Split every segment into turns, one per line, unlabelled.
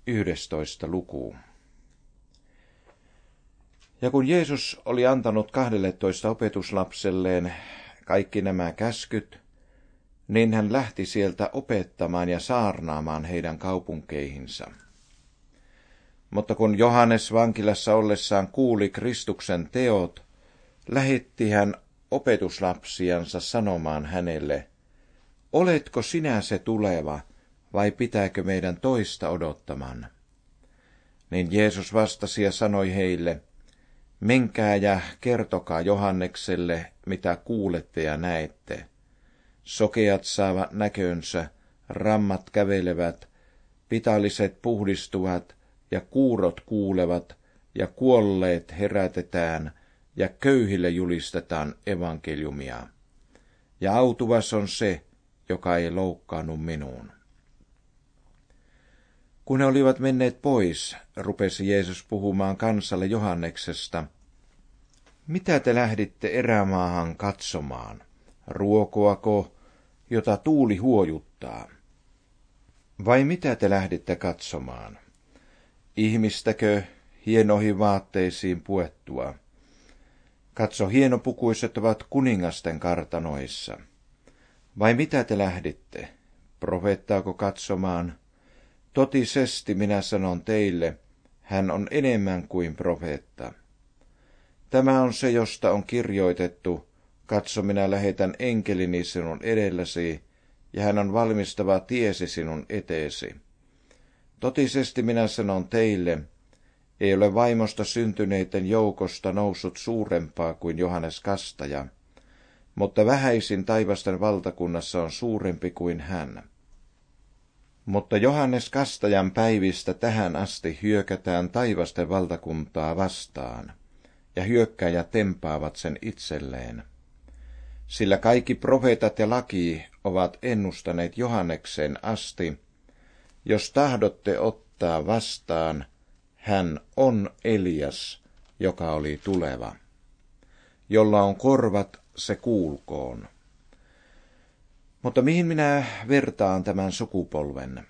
11. luku. Ja kun Jeesus oli antanut 12 opetuslapselleen kaikki nämä käskyt, niin hän lähti sieltä opettamaan ja saarnaamaan heidän kaupunkeihinsa. Mutta kun Johannes vankilassa ollessaan kuuli Kristuksen teot, lähetti hän opetuslapsiansa sanomaan hänelle, oletko sinä se tuleva, vai pitääkö meidän toista odottamaan? Niin Jeesus vastasi ja sanoi heille, menkää ja kertokaa Johannekselle, mitä kuulette ja näette. Sokeat saavat näkönsä, rammat kävelevät, pitalliset puhdistuvat ja kuurot kuulevat ja kuolleet herätetään ja köyhille julistetaan evankeliumia. Ja autuvas on se, joka ei loukkaannut minuun. Kun he olivat menneet pois, rupesi Jeesus puhumaan kansalle Johanneksesta. Mitä te lähditte erämaahan katsomaan? Ruokoako, jota tuuli huojuttaa? Vai mitä te lähditte katsomaan? Ihmistäkö hienoihin vaatteisiin puettua? Katso, hienopukuiset ovat kuningasten kartanoissa. Vai mitä te lähditte? Profeettaako katsomaan? Totisesti minä sanon teille, hän on enemmän kuin profeetta. Tämä on se, josta on kirjoitettu, katso minä lähetän enkelini sinun edelläsi, ja hän on valmistava tiesi sinun eteesi. Totisesti minä sanon teille, ei ole vaimosta syntyneiden joukosta noussut suurempaa kuin Johannes Kastaja, mutta vähäisin taivasten valtakunnassa on suurempi kuin hän. Mutta Johannes Kastajan päivistä tähän asti hyökätään taivasten valtakuntaa vastaan, ja hyökkääjät tempaavat sen itselleen. Sillä kaikki profeetat ja laki ovat ennustaneet Johanneksen asti, jos tahdotte ottaa vastaan, hän on Elias, joka oli tuleva. Jolla on korvat, se kuulkoon. Mutta mihin minä vertaan tämän sukupolven?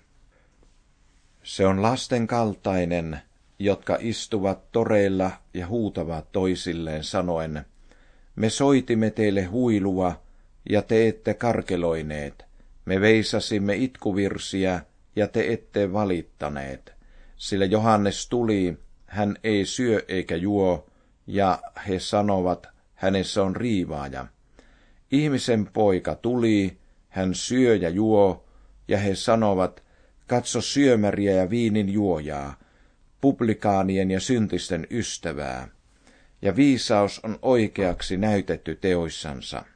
Se on lasten kaltainen, jotka istuvat toreilla ja huutavat toisilleen sanoen, me soitimme teille huilua, ja te ette karkeloineet. Me veisasimme itkuvirsiä, ja te ette valittaneet. Sillä Johannes tuli, hän ei syö eikä juo, ja he sanovat, hänessä on riivaaja. Ihmisen poika tuli, hän syö ja juo, ja he sanovat, katso syömäriä ja viinin juojaa, publikaanien ja syntisten ystävää, ja viisaus on oikeaksi näytetty teoissansa.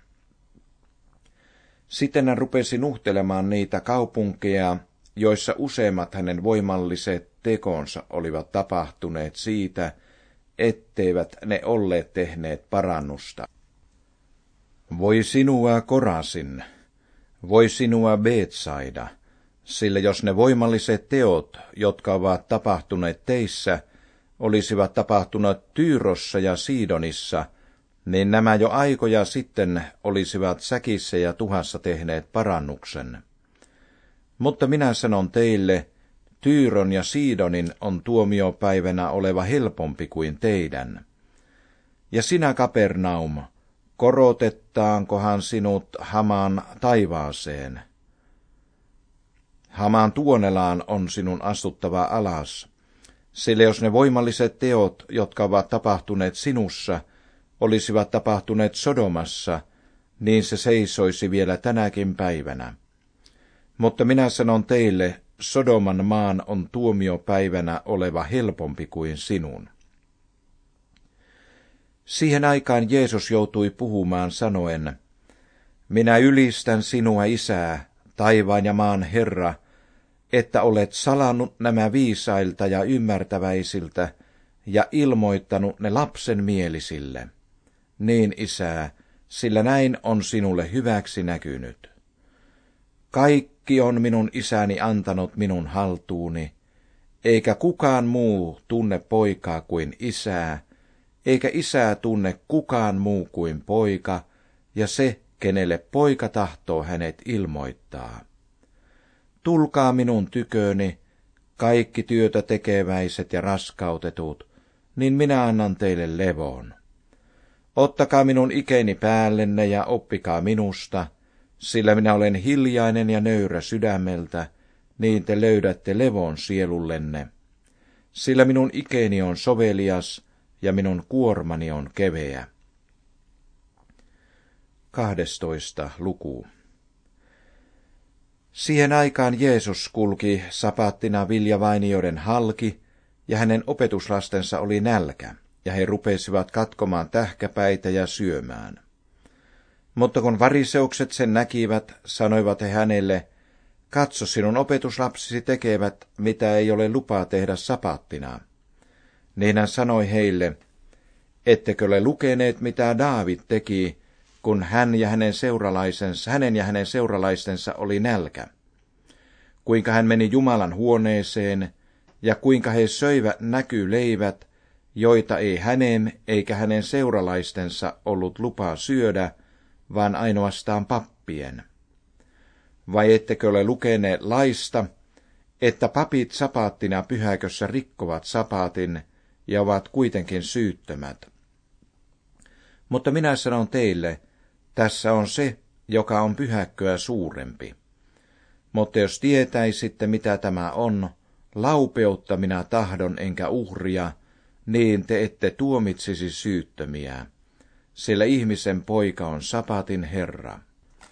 Sitten hän rupesi nuhtelemaan niitä kaupunkeja, joissa useimmat hänen voimalliset tekonsa olivat tapahtuneet siitä, etteivät ne olleet tehneet parannusta. Voi sinua Korasin, voi sinua Betsaida, sillä jos ne voimalliset teot, jotka ovat tapahtuneet teissä, olisivat tapahtuneet Tyyrossa ja Sidonissa, niin nämä jo aikoja sitten olisivat säkissä ja tuhassa tehneet parannuksen. Mutta minä sanon teille, Tyyron ja Sidonin on tuomiopäivänä oleva helpompi kuin teidän. Ja sinä, Kapernaum, korotettaankohan sinut hamaan taivaaseen? Hamaan tuonelaan on sinun astuttava alas, sillä jos ne voimalliset teot, jotka ovat tapahtuneet sinussa, olisivat tapahtuneet Sodomassa, niin se seisoisi vielä tänäkin päivänä. Mutta minä sanon teille, Sodoman maan on tuomiopäivänä oleva helpompi kuin sinun. Siihen aikaan Jeesus joutui puhumaan sanoen, minä ylistän sinua, Isää, taivaan ja maan Herra, että olet salannut nämä viisailta ja ymmärtäväisiltä ja ilmoittanut ne lapsen mielisille. Niin, Isää, sillä näin on sinulle hyväksi näkynyt. Kaikki on minun isäni antanut minun haltuuni, eikä kukaan muu tunne poikaa kuin isää, eikä isää tunne kukaan muu kuin poika, ja se, kenelle poika tahtoo hänet ilmoittaa. Tulkaa minun tyköni, kaikki työtä tekeväiset ja raskautetut, niin minä annan teille levon. Ottakaa minun ikeni päällenne ja oppikaa minusta, sillä minä olen hiljainen ja nöyrä sydämeltä, niin te löydätte levon sielullenne. Sillä minun ikeni on sovelias ja minun kuormani on keveä. 12. luku. Siihen aikaan Jeesus kulki sapaattina viljavainioiden halki, ja hänen opetuslastensa oli nälkä, ja he rupesivat katkomaan tähkäpäitä ja syömään. Mutta kun variseukset sen näkivät, sanoivat he hänelle, katso, sinun opetuslapsisi tekevät, mitä ei ole lupaa tehdä sapaattina. Niin hän sanoi heille, ettekö ole lukeneet, mitä Daavid teki, kun hänen ja hänen seuralaistensa oli nälkä. Kuinka hän meni Jumalan huoneeseen, ja kuinka he söivät näkyleivät, joita ei hänen eikä hänen seuralaistensa ollut lupaa syödä, vaan ainoastaan pappien. Vai ettekö ole lukeneet laista, että papit sapaattina pyhäkössä rikkovat sapaatin ja ovat kuitenkin syyttömät? Mutta minä sanon teille, tässä on se, joka on pyhäkköä suurempi. Mutta jos tietäisitte, mitä tämä on, laupeutta minä tahdon enkä uhria, niin te ette tuomitsisi syyttömiä, sillä ihmisen poika on sapatin Herra.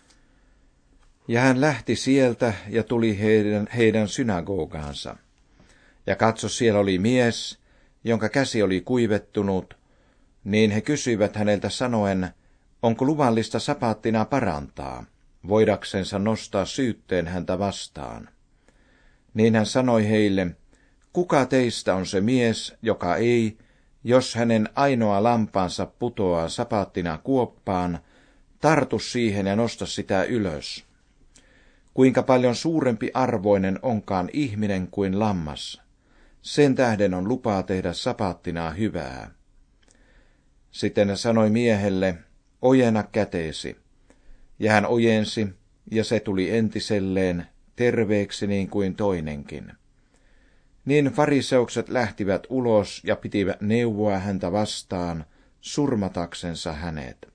Ja hän lähti sieltä ja tuli heidän synagogaansa. Ja katso, siellä oli mies, jonka käsi oli kuivettunut, niin he kysyivät häneltä sanoen, onko luvallista sapaattina parantaa, voidaksensa nostaa syytteen häntä vastaan. Niin hän sanoi heille, kuka teistä on se mies, joka ei, jos hänen ainoa lampaansa putoaa sapaattina kuoppaan, tartu siihen ja nosta sitä ylös. Kuinka paljon suurempi arvoinen onkaan ihminen kuin lammas. Sen tähden on lupaa tehdä sapaattina hyvää. Sitten hän sanoi miehelle, ojenna käteesi. Ja hän ojensi, ja se tuli entiselleen, terveeksi niin kuin toinenkin. Niin fariseukset lähtivät ulos ja pitivät neuvoa häntä vastaan, surmataksensa hänet.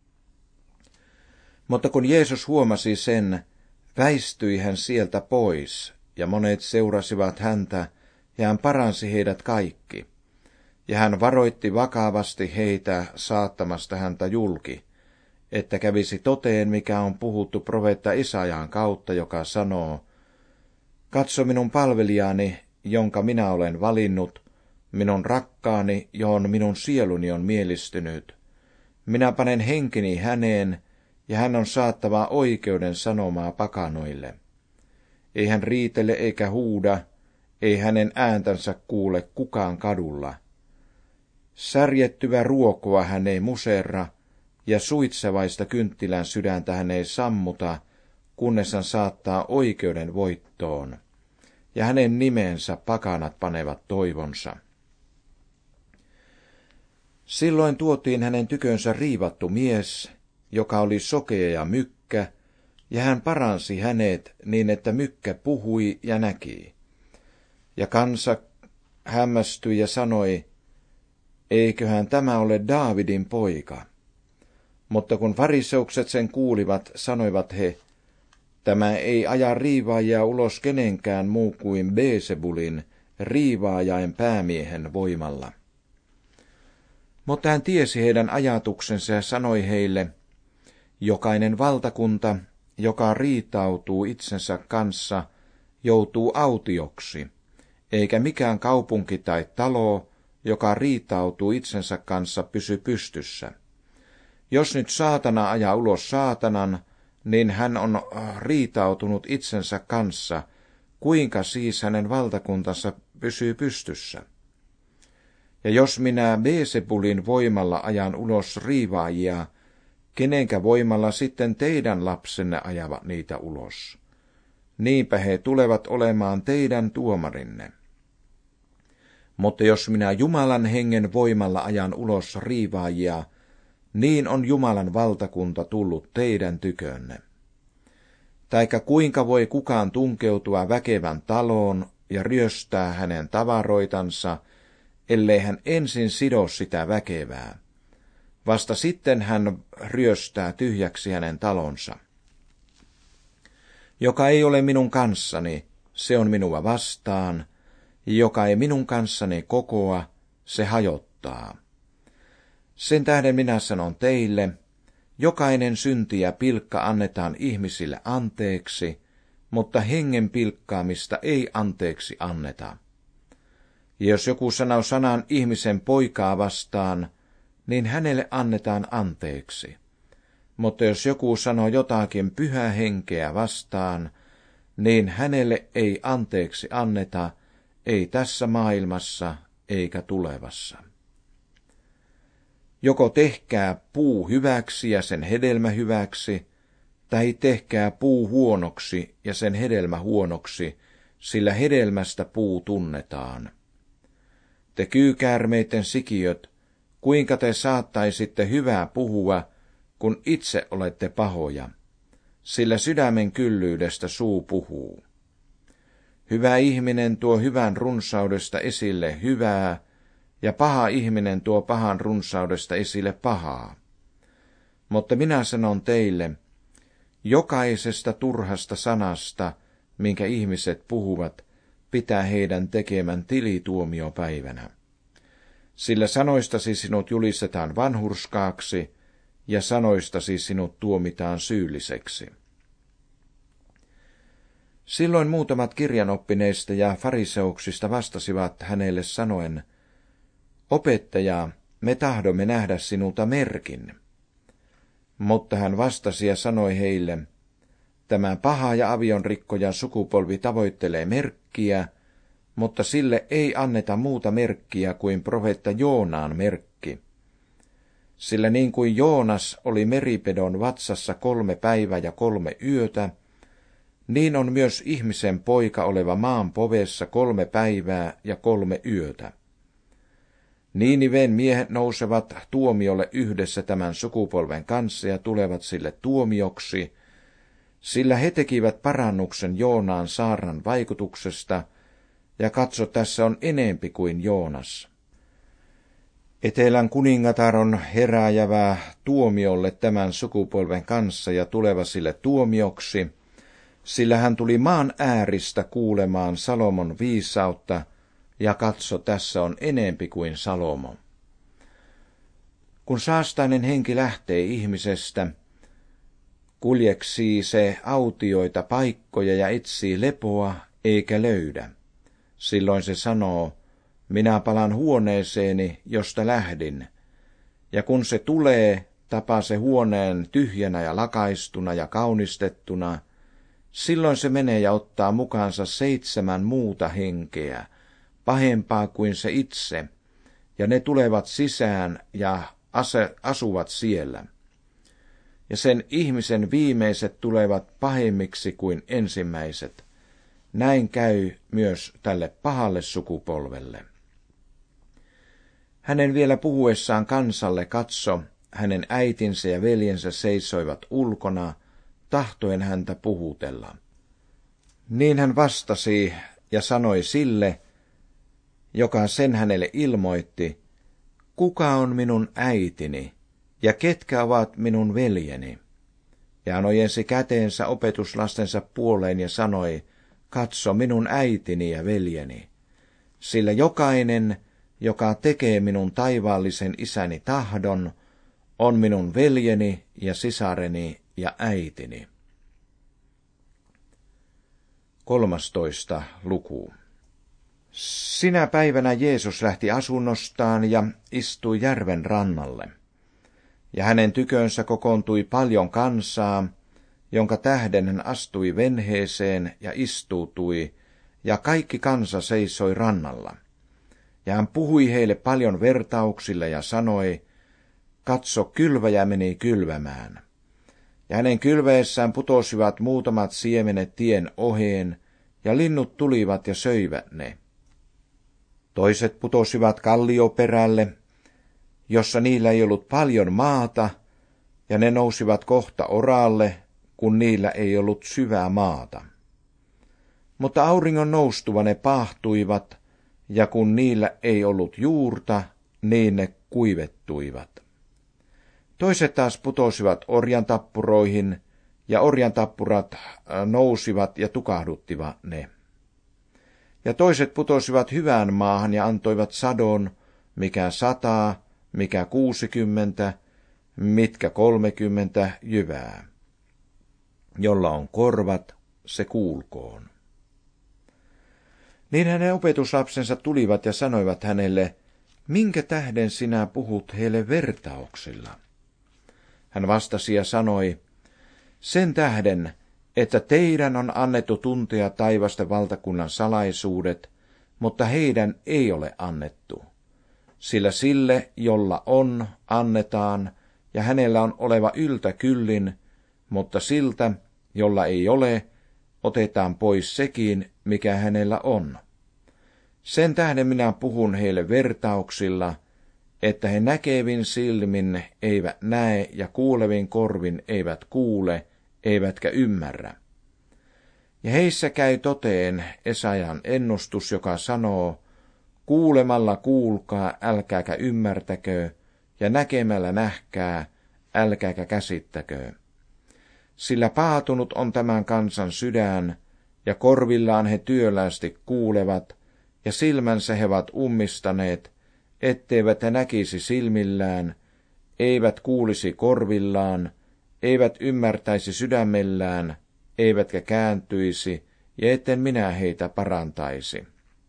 Mutta kun Jeesus huomasi sen, väistyi hän sieltä pois, ja monet seurasivat häntä, ja hän paransi heidät kaikki. Ja hän varoitti vakavasti heitä saattamasta häntä julki, että kävisi toteen, mikä on puhuttu profeetta Isaiaan kautta, joka sanoo, katso minun palvelijani, jonka minä olen valinnut, minun rakkaani, johon minun sieluni on mielistynyt. Minä panen henkini häneen, ja hän on saattava oikeuden sanomaa pakanoille. Ei hän riitele eikä huuda, ei hänen ääntänsä kuule kukaan kadulla. Särjettyvä ruokoa hän ei muserra, ja suitsevaista kynttilän sydäntä hän ei sammuta, kunnes hän saattaa oikeuden voittoon, ja hänen nimensä pakanat panevat toivonsa. Silloin tuotiin hänen tykönsä riivattu mies, joka oli sokea ja mykkä, ja hän paransi hänet niin, että mykkä puhui ja näki. Ja kansa hämmästyi ja sanoi, eiköhän tämä ole Daavidin poika. Mutta kun fariseukset sen kuulivat, sanoivat he, tämä ei aja riivaajia ulos kenenkään muu kuin Beelzebulin, riivaajain päämiehen voimalla. Mutta hän tiesi heidän ajatuksensa ja sanoi heille, jokainen valtakunta, joka riitautuu itsensä kanssa, joutuu autioksi, eikä mikään kaupunki tai talo, joka riitautuu itsensä kanssa, pysy pystyssä. Jos nyt saatana ajaa ulos saatanan, niin hän on riitautunut itsensä kanssa, kuinka siis hänen valtakuntansa pysyy pystyssä? Ja jos minä Beelzebulin voimalla ajan ulos riivaajia, kenenkä voimalla sitten teidän lapsenne ajavat niitä ulos? Niinpä he tulevat olemaan teidän tuomarinne. Mutta jos minä Jumalan hengen voimalla ajan ulos riivaajia, niin on Jumalan valtakunta tullut teidän tykönne. Taikka kuinka voi kukaan tunkeutua väkevän taloon ja ryöstää hänen tavaroitansa, ellei hän ensin sido sitä väkevää. Vasta sitten hän ryöstää tyhjäksi hänen talonsa. Joka ei ole minun kanssani, se on minua vastaan, joka ei minun kanssani kokoa, se hajottaa. Sen tähden minä sanon teille, jokainen synti ja pilkka annetaan ihmisille anteeksi, mutta hengen pilkkaamista ei anteeksi anneta. Ja jos joku sanoo sanan ihmisen poikaa vastaan, niin hänelle annetaan anteeksi. Mutta jos joku sanoo jotakin pyhää henkeä vastaan, niin hänelle ei anteeksi anneta, ei tässä maailmassa eikä tulevassa. Joko tehkää puu hyväksi ja sen hedelmä hyväksi, tai tehkää puu huonoksi ja sen hedelmä huonoksi, sillä hedelmästä puu tunnetaan. Te kyykäärmeiden sikiöt, kuinka te saattaisitte hyvää puhua, kun itse olette pahoja, sillä sydämen kyllyydestä suu puhuu. Hyvä ihminen tuo hyvän runsaudesta esille hyvää, ja paha ihminen tuo pahan runsaudesta esille pahaa. Mutta minä sanon teille, jokaisesta turhasta sanasta, minkä ihmiset puhuvat, pitää heidän tekemän tilituomiopäivänä. Sillä sanoistasi sinut julistetaan vanhurskaaksi, ja sanoistasi sinut tuomitaan syylliseksi. Silloin muutamat kirjanoppineista ja fariseuksista vastasivat hänelle sanoen, Opettaja, me tahdomme nähdä sinulta merkin. Mutta hän vastasi ja sanoi heille, tämä paha ja avionrikkoja sukupolvi tavoittelee merkkiä, mutta sille ei anneta muuta merkkiä kuin profeetta Joonaan merkki. Sillä niin kuin Joonas oli meripedon vatsassa 3 päivää ja 3 yötä, niin on myös ihmisen poika oleva maan povessa 3 päivää ja 3 yötä. Niiniven miehet nousevat tuomiolle yhdessä tämän sukupolven kanssa ja tulevat sille tuomioksi, sillä he tekivät parannuksen Joonaan saarnan vaikutuksesta, ja katso, tässä on enempi kuin Joonas. Etelän kuningatar on herääjävä tuomiolle tämän sukupolven kanssa ja tuleva sille tuomioksi, sillä hän tuli maan ääristä kuulemaan Salomon viisautta, ja katso, tässä on enempi kuin Salomo. Kun saastainen henki lähtee ihmisestä, kuljeksii se autioita paikkoja ja etsii lepoa, eikä löydä. Silloin se sanoo, minä palan huoneeseeni, josta lähdin. Ja kun se tulee, tapaa se huoneen tyhjänä ja lakaistuna ja kaunistettuna, silloin se menee ja ottaa mukaansa 7 muuta henkeä, pahempaa kuin se itse, ja ne tulevat sisään ja asuvat siellä. Ja sen ihmisen viimeiset tulevat pahemmiksi kuin ensimmäiset. Näin käy myös tälle pahalle sukupolvelle. Hänen vielä puhuessaan kansalle katso, hänen äitinsä ja veljensä seisoivat ulkona, tahtoen häntä puhutella. Niin hän vastasi ja sanoi sille, joka sen hänelle ilmoitti, kuka on minun äitini ja ketkä ovat minun veljeni? Ja hän ojensi käteensä opetuslastensa puoleen ja sanoi, katso minun äitini ja veljeni, sillä jokainen, joka tekee minun taivaallisen isäni tahdon, on minun veljeni ja sisareni ja äitini. 13. luku. Sinä päivänä Jeesus lähti asunnostaan ja istui järven rannalle. Ja hänen tykönsä kokoontui paljon kansaa, jonka tähden hän astui venheeseen ja istuutui, ja kaikki kansa seisoi rannalla. Ja hän puhui heille paljon vertauksilla ja sanoi, katso, kylväjä meni kylvämään. Ja hänen kylväessään putosivat muutamat siemenet tien oheen, ja linnut tulivat ja söivät ne. Toiset putosivat kallioperälle, jossa niillä ei ollut paljon maata, ja ne nousivat kohta oraalle, kun niillä ei ollut syvää maata. Mutta auringon noustuva ne paahtuivat, ja kun niillä ei ollut juurta, niin ne kuivettuivat. Toiset taas putosivat orjantappuroihin, ja orjantappurat nousivat ja tukahduttivat ne. Ja toiset putosivat hyvään maahan ja antoivat sadon, mikä 100, mikä 60, mitkä 30 jyvää. Jolla on korvat, se kuulkoon. Niin hänen opetuslapsensa tulivat ja sanoivat hänelle, minkä tähden sinä puhut heille vertauksilla? Hän vastasi ja sanoi, sen tähden, että teidän on annettu tuntea taivasten valtakunnan salaisuudet, mutta heidän ei ole annettu. Sillä sille, jolla on, annetaan, ja hänellä on oleva yltä kyllin, mutta siltä, jolla ei ole, otetaan pois sekin, mikä hänellä on. Sen tähden minä puhun heille vertauksilla, että he näkevin silmin eivät näe ja kuulevin korvin eivät kuule, eivätkä ymmärrä. Ja heissä käy toteen Esajan ennustus, joka sanoo, kuulemalla kuulkaa, älkääkä ymmärtäkö, ja näkemällä nähkää, älkääkä käsittäkö. Sillä paatunut on tämän kansan sydän, ja korvillaan he työlästi kuulevat, ja silmänsä he ovat ummistaneet, etteivät he näkisi silmillään, eivät kuulisi korvillaan, eivät ymmärtäisi sydämellään, eivätkä kääntyisi, ja etten minä heitä parantaisi.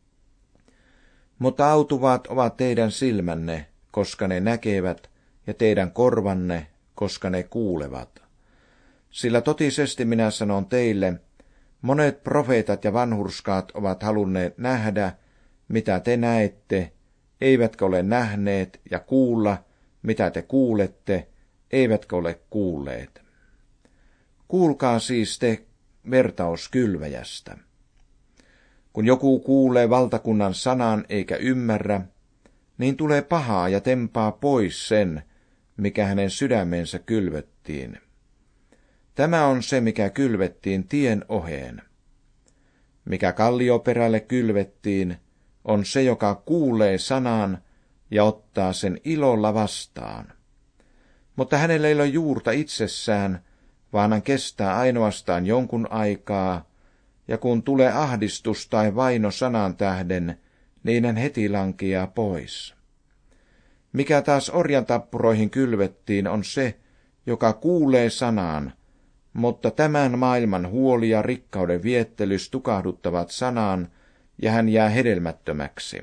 Mutta autuvat ovat teidän silmänne, koska ne näkevät, ja teidän korvanne, koska ne kuulevat. Sillä totisesti minä sanon teille, monet profeetat ja vanhurskaat ovat halunneet nähdä, mitä te näette, eivätkä ole nähneet, ja kuulla, mitä te kuulette, eivätkä ole kuulleet. Kuulkaa siis te vertaus kylväjästä. Kun joku kuulee valtakunnan sanan eikä ymmärrä, niin tulee pahaa ja tempaa pois sen, mikä hänen sydämensä kylvettiin. Tämä on se, mikä kylvettiin tien oheen. Mikä kallioperälle kylvettiin, on se, joka kuulee sanan ja ottaa sen ilolla vastaan. Mutta hänellä ei ole juurta itsessään, vaan hän kestää ainoastaan jonkun aikaa, ja kun tulee ahdistus tai vaino sanan tähden, niin hän heti lankeaa pois. Mikä taas orjantappuroihin kylvettiin, on se, joka kuulee sanan, mutta tämän maailman huoli ja rikkauden viettelys tukahduttavat sanaan, ja hän jää hedelmättömäksi.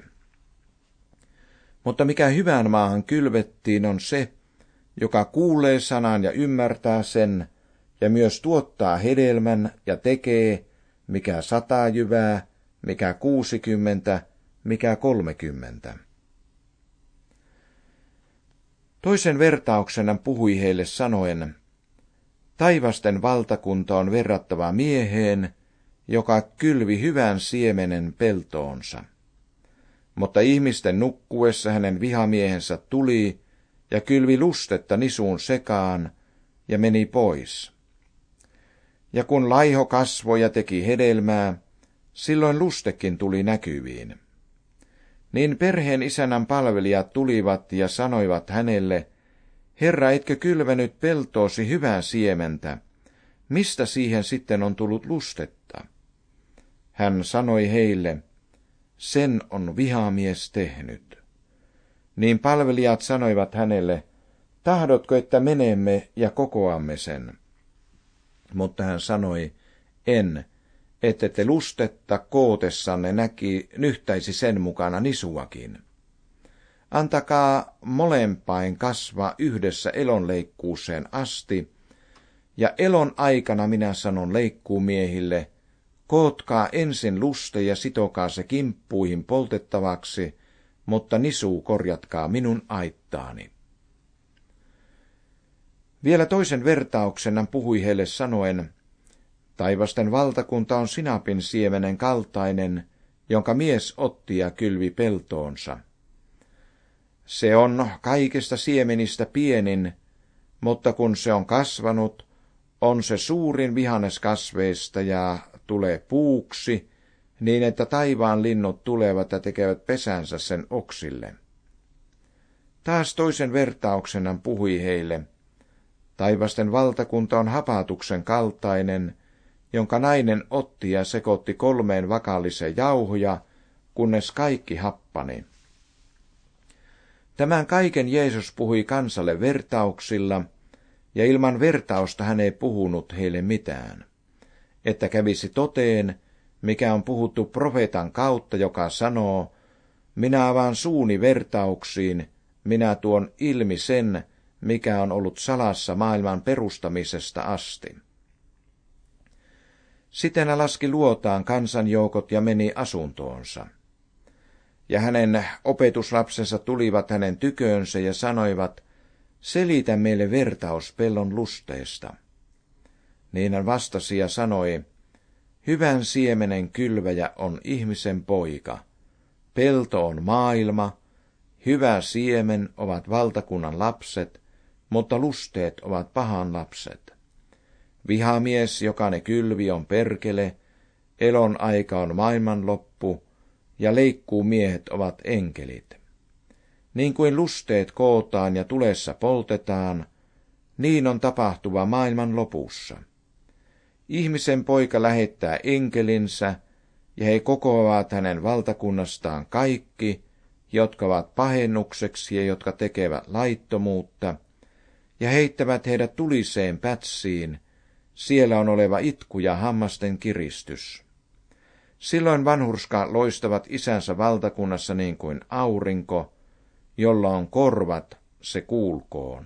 Mutta mikä hyvään maahan kylvettiin, on se, joka kuulee sanan ja ymmärtää sen, ja myös tuottaa hedelmän ja tekee, mikä 100 jyvää, mikä 60, mikä 30. Toisen vertauksena puhui heille sanoen, taivasten valtakunta on verrattava mieheen, joka kylvi hyvän siemenen peltoonsa. Mutta ihmisten nukkuessa hänen vihamiehensä tuli ja kylvi lustetta nisuun sekaan ja meni pois. Ja kun laiho kasvoi ja teki hedelmää, silloin lustekin tuli näkyviin. Niin perheen isännän palvelijat tulivat ja sanoivat hänelle, Herra, etkö kylvänyt peltoosi hyvää siementä? Mistä siihen sitten on tullut lustetta? Hän sanoi heille, sen on vihamies tehnyt. Niin palvelijat sanoivat hänelle, tahdotko, että menemme ja kokoamme sen? Mutta hän sanoi, en, ette te lustetta kootessanne nyhtäisi sen mukana nisuakin. Antakaa molempain kasvaa yhdessä elonleikkuuseen asti, ja elon aikana minä sanon leikkuumiehille, kootkaa ensin luste ja sitokaa se kimppuihin poltettavaksi, mutta nisu korjatkaa minun aittaani. Vielä toisen vertauksena puhui heille sanoen, taivasten valtakunta on sinapin siemenen kaltainen, jonka mies otti ja kylvi peltoonsa. Se on kaikista siemenistä pienin, mutta kun se on kasvanut, on se suurin vihannes kasveista ja tulee puuksi, niin että taivaan linnut tulevat ja tekevät pesänsä sen oksille. Taas toisen vertauksen hän puhui heille. Taivasten valtakunta on hapatuksen kaltainen, jonka nainen otti ja sekoitti 3 vakaalliseen jauhoja, kunnes kaikki happani. Tämän kaiken Jeesus puhui kansalle vertauksilla, ja ilman vertausta hän ei puhunut heille mitään, että kävisi toteen, mikä on puhuttu profeetan kautta, joka sanoo, minä avaan suuni vertauksiin, minä tuon ilmi sen, mikä on ollut salassa maailman perustamisesta asti. Sitten hän laski luotaan kansanjoukot ja meni asuntoonsa. Ja hänen opetuslapsensa tulivat hänen tyköönsä ja sanoivat, selitä meille vertaus pellon lusteesta. Niin hän vastasi ja sanoi, hyvän siemenen kylväjä on ihmisen poika, pelto on maailma, hyvä siemen ovat valtakunnan lapset, mutta lusteet ovat pahan lapset. Vihamies, joka ne kylvi, on perkele, elon aika on maailmanloppu, ja leikkuu miehet ovat enkelit. Niin kuin lusteet kootaan ja tulessa poltetaan, niin on tapahtuva maailman lopussa. Ihmisen poika lähettää enkelinsä, ja he kokoavat hänen valtakunnastaan kaikki, jotka ovat pahennukseksi ja jotka tekevät laittomuutta, ja heittävät heidät tuliseen pätsiin, siellä on oleva itku ja hammasten kiristys. Silloin vanhurska loistavat isänsä valtakunnassa niin kuin aurinko, jolla on korvat, se kuulkoon.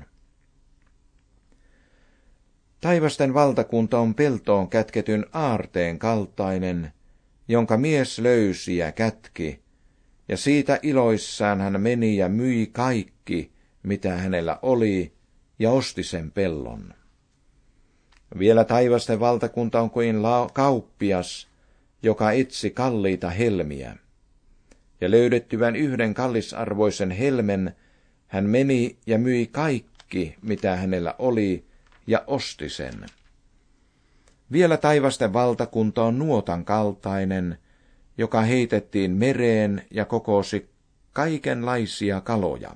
Taivasten valtakunta on peltoon kätketyn aarteen kaltainen, jonka mies löysi ja kätki, ja siitä iloissaan hän meni ja myi kaikki, mitä hänellä oli, ja osti sen pellon. Vielä taivasten valtakunta on kuin kauppias, joka etsi kalliita helmiä. Ja löydettyvän yhden kallisarvoisen helmen, hän meni ja myi kaikki, mitä hänellä oli, ja osti sen. Vielä taivasten valtakunta on nuotan kaltainen, joka heitettiin mereen ja kokosi kaikenlaisia kaloja.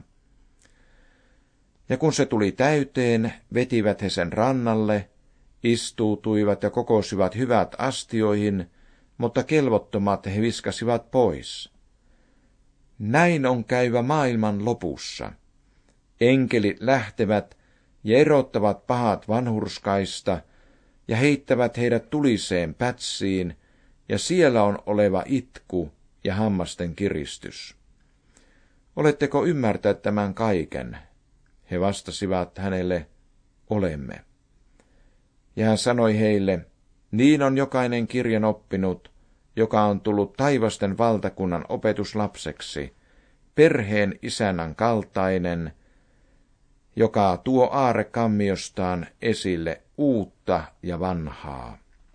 Ja kun se tuli täyteen, vetivät he sen rannalle, istuutuivat ja kokosivat hyvät astioihin, mutta kelvottomat he viskasivat pois. Näin on käyvä maailman lopussa. Enkelit lähtevät ja erottavat pahat vanhurskaista ja heittävät heidät tuliseen pätsiin, ja siellä on oleva itku ja hammasten kiristys. Oletteko ymmärtäneet tämän kaiken? He vastasivat hänelle, olemme. Ja hän sanoi heille, niin on jokainen kirjan oppinut, joka on tullut taivasten valtakunnan opetuslapseksi, perheen isännän kaltainen, joka tuo aarrekammiostaan esille uutta ja vanhaa.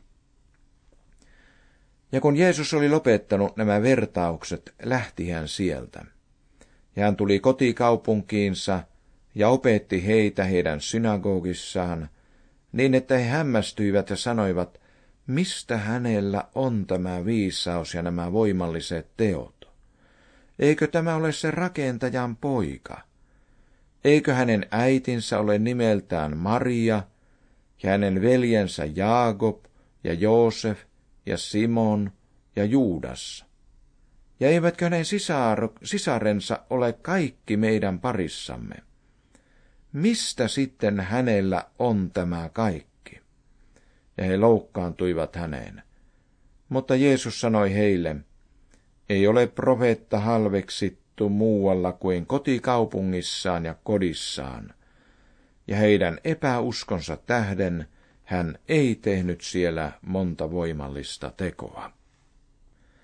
Ja kun Jeesus oli lopettanut nämä vertaukset, lähti hän sieltä. Ja hän tuli kotikaupunkiinsa ja opetti heitä heidän synagogissaan, niin että he hämmästyivät ja sanoivat, mistä hänellä on tämä viisaus ja nämä voimalliset teot? Eikö tämä ole se rakentajan poika? Eikö hänen äitinsä ole nimeltään Maria, ja hänen veljensä Jaakob ja Joosef ja Simon ja Juudas? Ja eivätkö hänen sisarensa ole kaikki meidän parissamme? Mistä sitten hänellä on tämä kaikki? Ja he loukkaantuivat häneen. Mutta Jeesus sanoi heille, ei ole profeetta halveksittu muualla kuin kotikaupungissaan ja kodissaan. Ja heidän epäuskonsa tähden hän ei tehnyt siellä monta voimallista tekoa.